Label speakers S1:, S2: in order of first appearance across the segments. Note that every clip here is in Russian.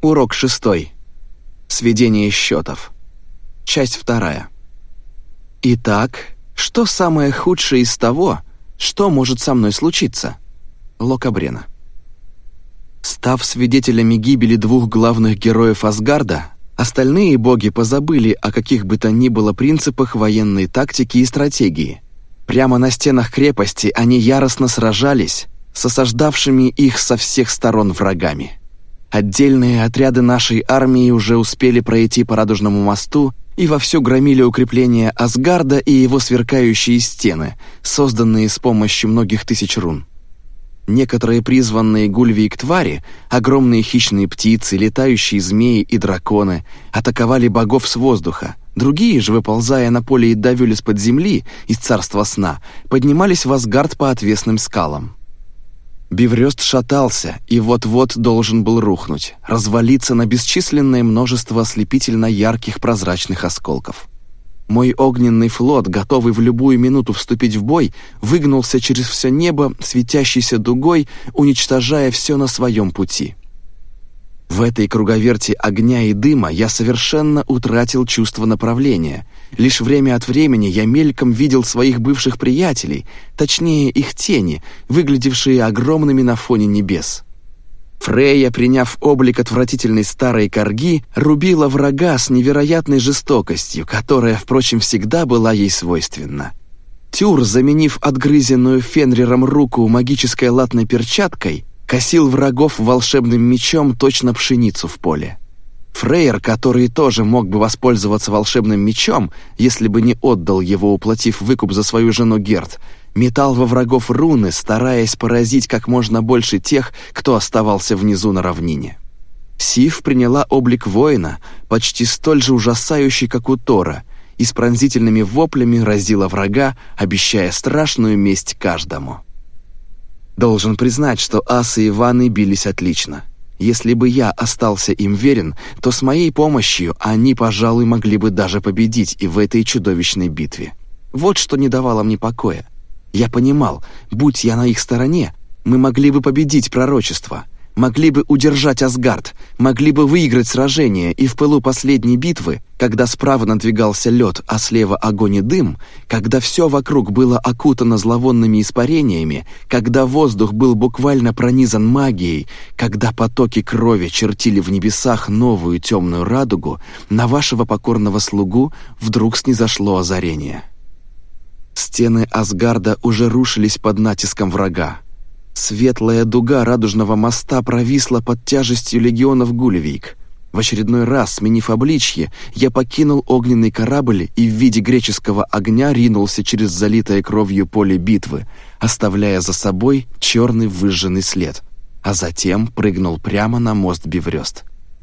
S1: Урок 6. Сведение счетов. Часть 2. Итак, что самое худшее из того, что может со мной случиться? Локабрена. Став свидетелями гибели двух главных героев Асгарда, остальные боги позабыли о каких бы то ни было принципах военной тактики и стратегии. Прямо на стенах крепости они яростно сражались с осаждавшими их со всех сторон врагами. Отдельные отряды нашей армии уже успели пройти по Радужному мосту и вовсю громили укрепления Асгарда и его сверкающие стены, созданные с помощью многих тысяч рун. Некоторые призванные Гульвейк-твари, огромные хищные птицы, летающие змеи и драконы, атаковали богов с воздуха. Другие же, выползая на поле Идавюль из-под земли, из царства сна, поднимались в Асгард по отвесным скалам. Бифрёст шатался и вот-вот должен был рухнуть, развалиться на бесчисленное множество ослепительно ярких прозрачных осколков. Мой огненный флот, готовый в любую минуту вступить в бой, выгнулся через все небо светящейся дугой, уничтожая все на своем пути. В этой круговерти огня и дыма я совершенно утратил чувство направления. Лишь время от времени я мельком видел своих бывших приятелей, точнее их тени, выглядевшие огромными на фоне небес. Фрейя, приняв облик отвратительной старой корги, рубила врага с невероятной жестокостью, которая, впрочем, всегда была ей свойственна. Тюр, заменив отгрызенную Фенриром руку магической латной перчаткой, косил врагов волшебным мечом точно пшеницу в поле. Фрейр, который тоже мог бы воспользоваться волшебным мечом, если бы не отдал его, уплатив выкуп за свою жену Герт, метал во врагов руны, стараясь поразить как можно больше тех, кто оставался внизу на равнине. Сив приняла облик воина, почти столь же ужасающий, как у Тора, и с пронзительными воплями разила врага, обещая страшную месть каждому. Должен признать, что асы и ваны бились отлично. Если бы я остался им верен, то с моей помощью они, пожалуй, могли бы даже победить и в этой чудовищной битве. Вот что не давало мне покоя. Я понимал, будь я на их стороне, мы могли бы победить пророчество, могли бы удержать Асгард, могли бы выиграть сражение, и в пылу последней битвы, когда справа надвигался лед, а слева огонь и дым, когда все вокруг было окутано зловонными испарениями, когда воздух был буквально пронизан магией, когда потоки крови чертили в небесах новую темную радугу, на вашего покорного слугу вдруг снизошло озарение. Стены Асгарда уже рушились под натиском врага. Светлая дуга Радужного моста провисла под тяжестью легионов Гульвейк. В очередной раз, сменив обличье, я покинул огненный корабль и в виде греческого огня ринулся через залитое кровью поле битвы, оставляя за собой черный выжженный след, а затем прыгнул прямо на мост Бифрёст.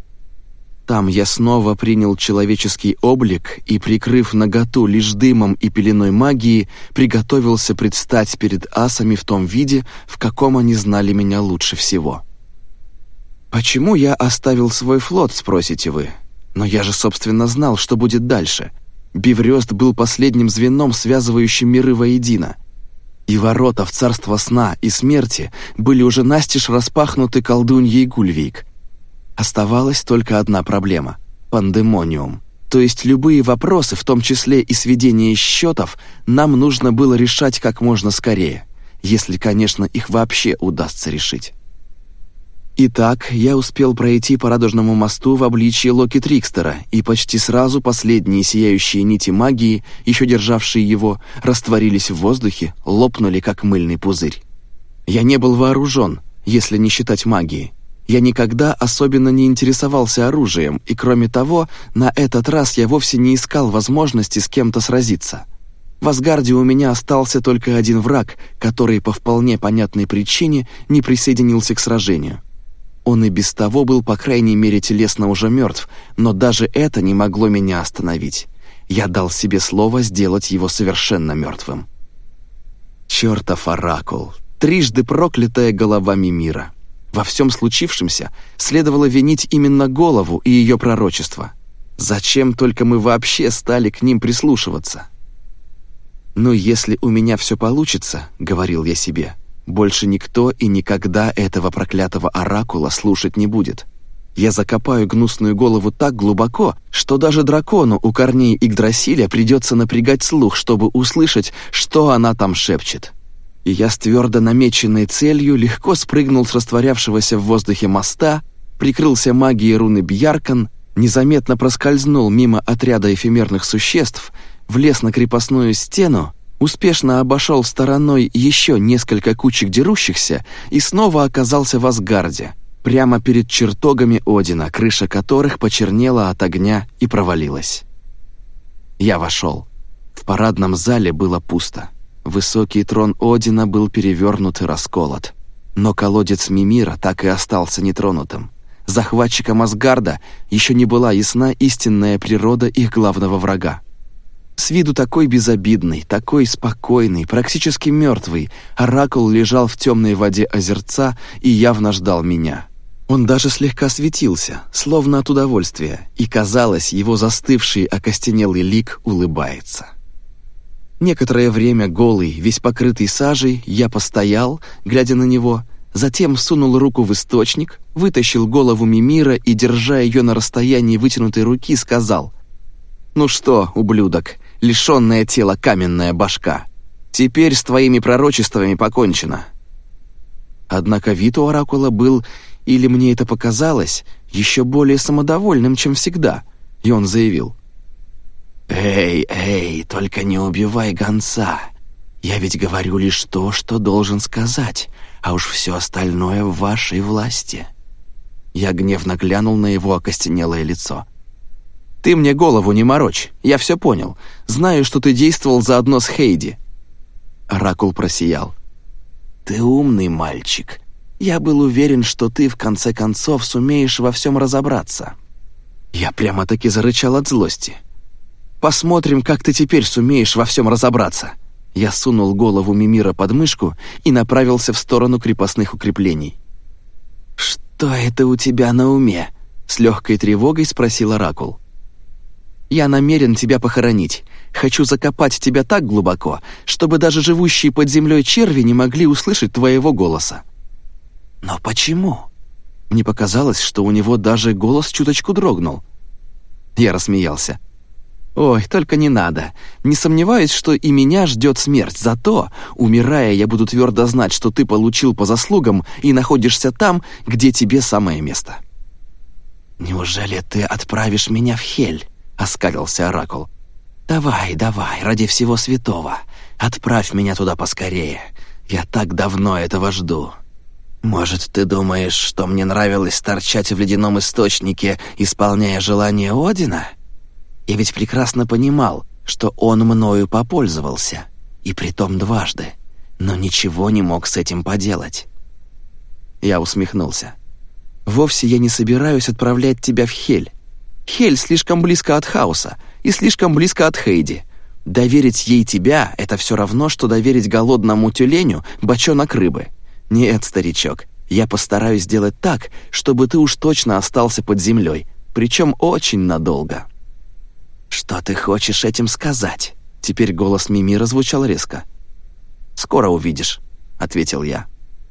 S1: Там я снова принял человеческий облик и, прикрыв наготу лишь дымом и пеленой магии, приготовился предстать перед асами в том виде, в каком они знали меня лучше всего. Почему я оставил свой флот, спросите вы? Но я же, собственно, знал, что будет дальше. Бифрёст был последним звеном, связывающим миры воедино. И ворота в царство сна и смерти были уже настежь распахнуты колдуньей Гульвейк. Оставалась только одна проблема — пандемониум. То есть любые вопросы, в том числе и сведение счетов, нам нужно было решать как можно скорее, если, конечно, их вообще удастся решить. Итак, я успел пройти по Радужному мосту в обличье Локи Трикстера, и почти сразу последние сияющие нити магии, еще державшие его, растворились в воздухе, лопнули, как мыльный пузырь. Я не был вооружен, если не считать магии. Я никогда особенно не интересовался оружием, и кроме того, на этот раз я вовсе не искал возможности с кем-то сразиться. В Асгарде у меня остался только один враг, который по вполне понятной причине не присоединился к сражению. Он и без того был, по крайней мере, телесно уже мертв, но даже это не могло меня остановить. Я дал себе слово сделать его совершенно мертвым. Чертов оракул, трижды проклятая голова Мимира. Во всем случившемся следовало винить именно голову и ее пророчество. Зачем только мы вообще стали к ним прислушиваться? «Ну, если у меня все получится, — говорил я себе, — больше никто и никогда этого проклятого оракула слушать не будет. Я закопаю гнусную голову так глубоко, что даже дракону у корней Игдрасиля придется напрягать слух, чтобы услышать, что она там шепчет. И я с твердо намеченной целью легко спрыгнул с растворявшегося в воздухе моста, прикрылся магией руны Бьяркан, незаметно проскользнул мимо отряда эфемерных существ, влез на крепостную стену, успешно обошел стороной еще несколько кучек дерущихся и снова оказался в Асгарде, прямо перед чертогами Одина, крыша которых почернела от огня и провалилась. Я вошел. В парадном зале было пусто. Высокий трон Одина был перевернут и расколот. Но колодец Мимира так и остался нетронутым. Захватчикам Асгарда еще не была ясна истинная природа их главного врага. С виду такой безобидный, такой спокойный, практически мертвый, оракул лежал в темной воде озерца и явно ждал меня. Он даже слегка светился, словно от удовольствия, и, казалось, его застывший окостенелый лик улыбается. Некоторое время голый, весь покрытый сажей, я постоял, глядя на него, затем сунул руку в источник, вытащил голову Мимира и, держа ее на расстоянии вытянутой руки, сказал: «Ну что, ублюдок, лишенное тела каменная башка, теперь с твоими пророчествами покончено». Однако вид у оракула был, или мне это показалось, еще более самодовольным, чем всегда, и он заявил: «Эй, только не убивай гонца. Я ведь говорю лишь то, что должен сказать, а уж все остальное в вашей власти». Я гневно глянул на его окостенелое лицо. «Ты мне голову не морочь, я все понял. Знаю, что ты действовал заодно с Хейди». Оракул просиял. «Ты умный мальчик. Я был уверен, что ты в конце концов сумеешь во всем разобраться». Я прямо-таки зарычал от злости. «Посмотрим, как ты теперь сумеешь во всем разобраться». Я сунул голову Мимира под мышку и направился в сторону крепостных укреплений. «Что это у тебя на уме?» — с легкой тревогой спросил оракул. «Я намерен тебя похоронить. Хочу закопать тебя так глубоко, чтобы даже живущие под землей черви не могли услышать твоего голоса». «Но почему?» Мне показалось, что у него даже голос чуточку дрогнул. Я рассмеялся. «Ой, только не надо. Не сомневаюсь, что и меня ждет смерть. Зато, умирая, я буду твердо знать, что ты получил по заслугам и находишься там, где тебе самое место». «Неужели ты отправишь меня в Хель?» — оскалился оракул. «Давай, ради всего святого. Отправь меня туда поскорее. Я так давно этого жду. Может, ты думаешь, что мне нравилось торчать в ледяном источнике, исполняя желание Одина? Я ведь прекрасно понимал, что он мною попользовался, и притом дважды, но ничего не мог с этим поделать». Я усмехнулся. «Вовсе я не собираюсь отправлять тебя в Хель. Хель слишком близко от хаоса и слишком близко от Хейди. Доверить ей тебя — это все равно, что доверить голодному тюленю бочонок рыбы. Нет, старичок, я постараюсь сделать так, чтобы ты уж точно остался под землей, причем очень надолго». «Что ты хочешь этим сказать?» Теперь голос Мимира звучал резко. «Скоро увидишь», — ответил я.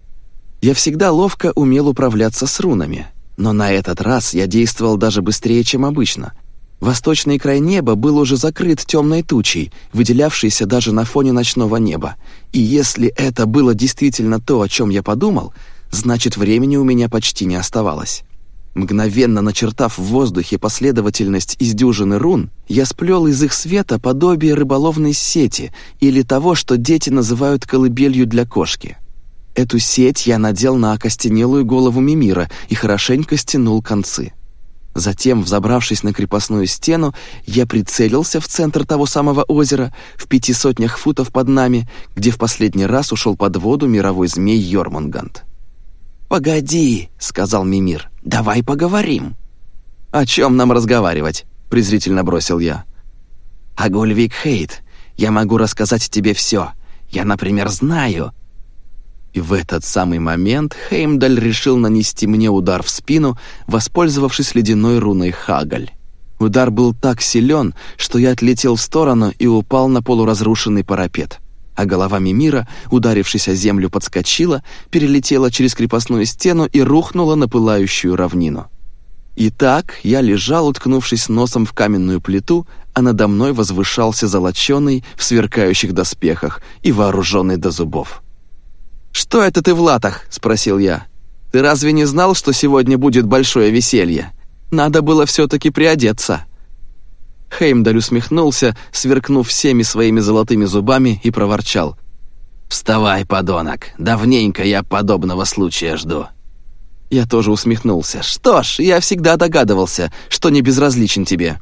S1: Я всегда ловко умел управляться с рунами, но на этот раз я действовал даже быстрее, чем обычно. Восточный край неба был уже закрыт темной тучей, выделявшейся даже на фоне ночного неба. И если это было действительно то, о чем я подумал, значит, времени у меня почти не оставалось. Мгновенно начертав в воздухе последовательность из дюжины рун, я сплел из их света подобие рыболовной сети или того, что дети называют колыбелью для кошки. Эту сеть я надел на окостенелую голову Мимира и хорошенько стянул концы. Затем, взобравшись на крепостную стену, я прицелился в центр того самого озера, в 500 футов под нами, где в последний раз ушел под воду мировой змей Йормунганд. «Погоди», — сказал Мимир, — «давай поговорим». «О чем нам разговаривать?» — презрительно бросил я. «О Гульвик Хейт. Я могу рассказать тебе все. Я, например, знаю...» И в этот самый момент Хеймдаль решил нанести мне удар в спину, воспользовавшись ледяной руной Хагаль. Удар был так силен, что я отлетел в сторону и упал на полуразрушенный парапет. А голова Мимира, ударившись о землю, подскочила, перелетела через крепостную стену и рухнула на пылающую равнину. Итак, я лежал, уткнувшись носом в каменную плиту, а надо мной возвышался золоченый в сверкающих доспехах и вооруженный до зубов. «Что это ты в латах?» — спросил я. «Ты разве не знал, что сегодня будет большое веселье? Надо было все-таки приодеться». Хеймдаль усмехнулся, сверкнув всеми своими золотыми зубами, и проворчал. «Вставай, подонок, давненько я подобного случая жду». Я тоже усмехнулся. «Что ж, я всегда догадывался, что не безразличен тебе».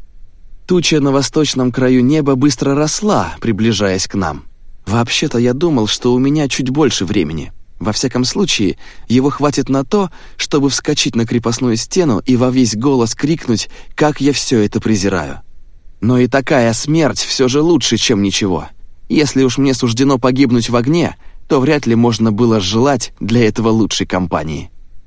S1: Туча на восточном краю неба быстро росла, приближаясь к нам. Вообще-то я думал, что у меня чуть больше времени. Во всяком случае, его хватит на то, чтобы вскочить на крепостную стену и во весь голос крикнуть, как я все это презираю. Но и такая смерть все же лучше, чем ничего. Если уж мне суждено погибнуть в огне, то вряд ли можно было желать для этого лучшей компании.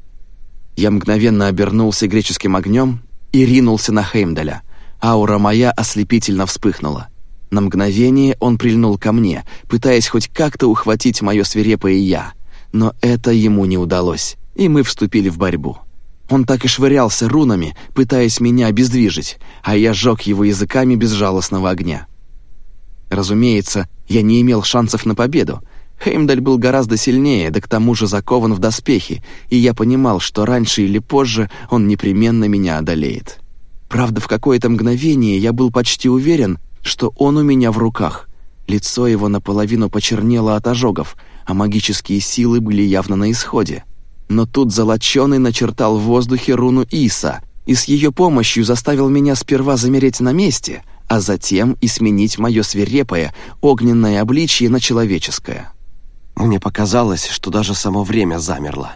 S1: Я мгновенно обернулся греческим огнем и ринулся на Хеймдаля. Аура моя ослепительно вспыхнула. На мгновение он прильнул ко мне, пытаясь хоть как-то ухватить мое свирепое «я». Но это ему не удалось, и мы вступили в борьбу. Он так и швырялся рунами, пытаясь меня обездвижить, а я жег его языками безжалостного огня. Разумеется, я не имел шансов на победу. Хеймдаль был гораздо сильнее, да к тому же закован в доспехи, и я понимал, что раньше или позже он непременно меня одолеет. Правда, в какое-то мгновение я был почти уверен, что он у меня в руках. Лицо его наполовину почернело от ожогов, а магические силы были явно на исходе. Но тут Золоченый начертал в воздухе руну Иса и с ее помощью заставил меня сперва замереть на месте, а затем и сменить мое свирепое, огненное обличье на человеческое. Мне показалось, что даже само время замерло.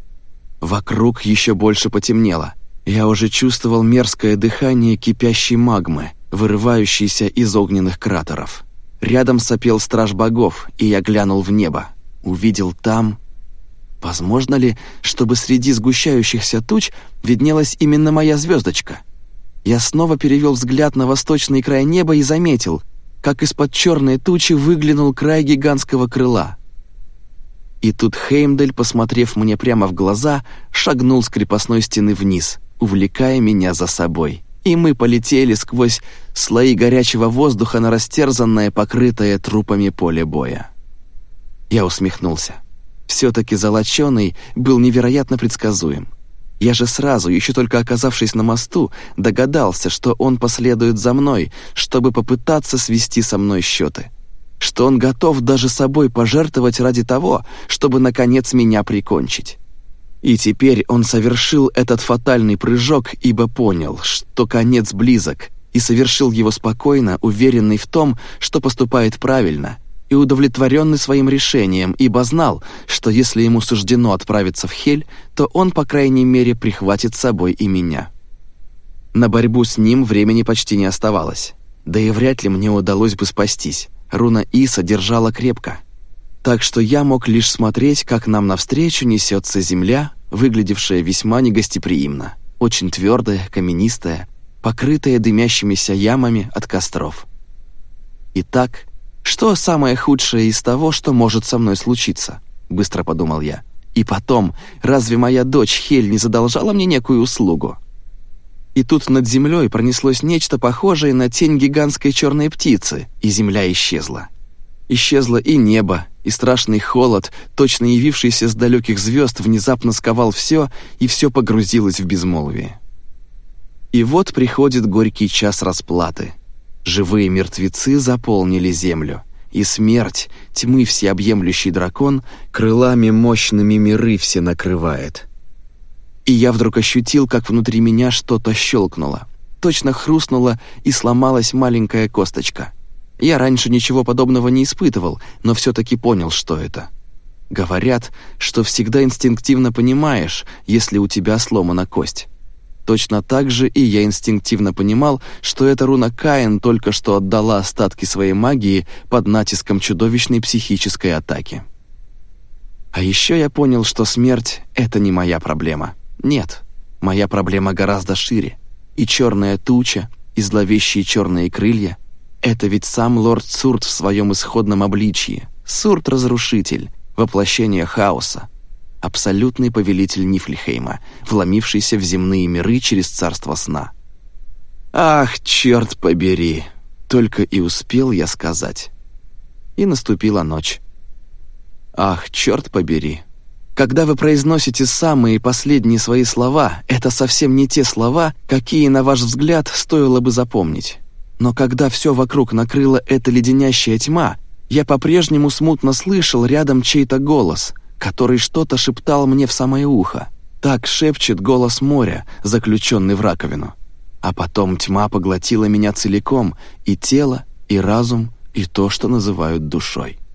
S1: Вокруг еще больше потемнело. Я уже чувствовал мерзкое дыхание кипящей магмы, вырывающейся из огненных кратеров. Рядом сопел страж богов, и я глянул в небо. Увидел там... Возможно ли, чтобы среди сгущающихся туч виднелась именно моя звездочка? Я снова перевел взгляд на восточный край неба и заметил, как из-под черной тучи выглянул край гигантского крыла. И тут Хеймдаль, посмотрев мне прямо в глаза, шагнул с крепостной стены вниз, увлекая меня за собой. И мы полетели сквозь слои горячего воздуха на растерзанное, покрытое трупами поле боя. Я усмехнулся. Все-таки Золоченый был невероятно предсказуем. Я же сразу, еще только оказавшись на мосту, догадался, что он последует за мной, чтобы попытаться свести со мной счеты. Что он готов даже собой пожертвовать ради того, чтобы, наконец, меня прикончить. И теперь он совершил этот фатальный прыжок, ибо понял, что конец близок, и совершил его спокойно, уверенный в том, что поступает правильно, и удовлетворенный своим решением, ибо знал, что если ему суждено отправиться в Хель, то он, по крайней мере, прихватит с собой и меня. На борьбу с ним времени почти не оставалось, да и вряд ли мне удалось бы спастись. Руна Иса держала крепко. Так что я мог лишь смотреть, как нам навстречу несется земля, выглядевшая весьма негостеприимно, очень твердая, каменистая, покрытая дымящимися ямами от костров. Итак, что самое худшее из того, что может со мной случиться? Быстро подумал я. И потом, разве моя дочь Хель не задолжала мне некую услугу? И тут над землей пронеслось нечто похожее на тень гигантской черной птицы, и земля исчезла. Исчезло и небо, и страшный холод, точно явившийся с далеких звезд, внезапно сковал все, и все погрузилось в безмолвие. И вот приходит горький час расплаты. Живые мертвецы заполнили землю, и смерть, тьмы всеобъемлющий дракон, крылами мощными миры все накрывает. И я вдруг ощутил, как внутри меня что-то щелкнуло. Точно хрустнула и сломалась маленькая косточка. Я раньше ничего подобного не испытывал, но все-таки понял, что это. Говорят, что всегда инстинктивно понимаешь, если у тебя сломана кость. Точно так же и я инстинктивно понимал, что эта руна Каин только что отдала остатки своей магии под натиском чудовищной психической атаки. А еще я понял, что смерть — это не моя проблема. Нет, моя проблема гораздо шире. И черная туча, и зловещие черные крылья — это ведь сам лорд Сурт в своем исходном обличье. Сурт-разрушитель, воплощение хаоса. абсолютный повелитель Нифльхейма, вломившийся в земные миры через царство сна. «Ах, черт побери!» — только и успел я сказать. И наступила ночь. «Ах, черт побери!» Когда вы произносите самые последние свои слова, это совсем не те слова, какие, на ваш взгляд, стоило бы запомнить. Но когда все вокруг накрыла эта леденящая тьма, я по-прежнему смутно слышал рядом чей-то голос, который что-то шептал мне в самое ухо. Так шепчет голос моря, заключенный в раковину. А потом тьма поглотила меня целиком, и тело, и разум, и то, что называют душой.